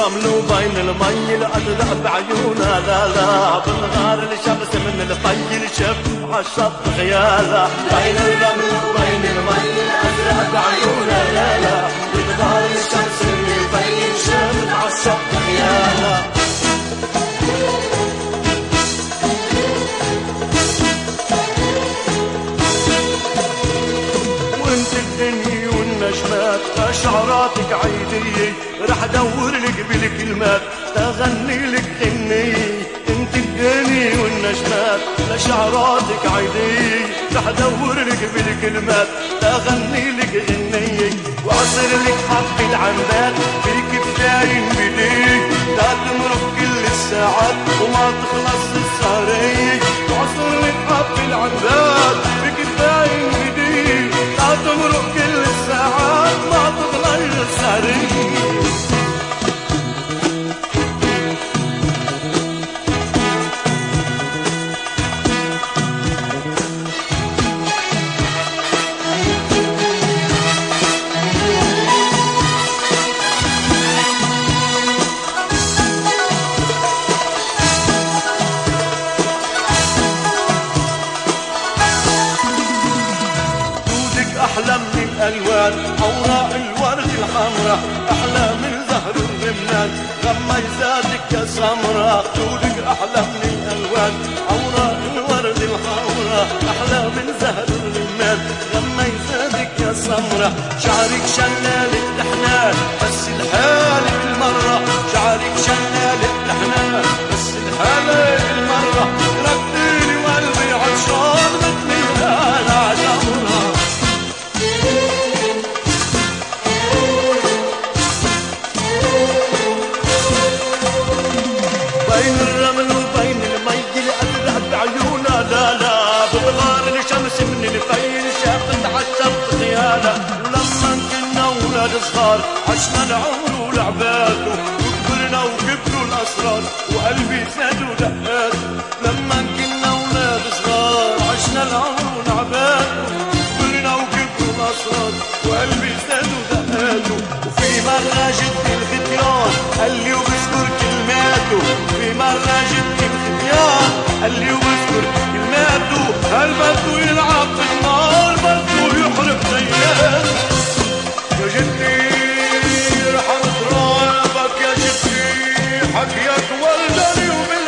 الرمل وبين المي الأزرق بعيونها، لا لا بالنهار الشمس من الفي الشف عالشط خيالها. بين الرمل وبين المي الأزرق بعيونها، لا لا بالنهار الشمس من الفي الشف عالشط خيالها. وانت الدنيا والنجمات شعراتك عيدية، رح ادور لك بالكلمات تغني لك غنية. انت الدنيا والنجمات لشعراتك عيدية، رح ادور لك بالكلمات تغني لك غنية. واعصر لك حب العنبات بكفاية بديك، لا تمرق كل الساعات وما تخلص السهرية. واعصر لك حب العنبات بكفاية بديك، لا تمرق كل الساعات ما تخلص السهرية. أحلى من الألوان أوراق الورد الحمراء، أحلى من زهر الرمال غميزاتك يا سمراء. طولك أحلى من الألوان أوراق الورد الحمراء، أحلى من زهر الرمال غميزاتك يا سمراء. شعرك شلال التحنان بس الحالك المرة، شعرك شلال التحنان بس الحالك المرة. رديني وقلبي عطشان مثلي الهالة جمرة. بين الرمل وبين المي الأزرق بعيونها، لا لا بتغار الشمس من الفيل شافت عالشط خيالها. ولما كنا ولاد صغار عشنا العمر ولعباته، وكبرنا وكبروا الأسرار وقلبي زاد ودقاته. لما كنا ولاد صغار عشنا العمر ولعباته، وكبرنا وكبروا الأسرار وقلبي زاد ودقاته. وفي مرة جد الختيان قال لي وبذكر كلماته، في مرة جد الختيان قال لي وبذكر كلماته. هل بده يلعب بالنار بده يحرق زياته. يا جدي رح اضربك يا جدي، حكيك ولدني وبال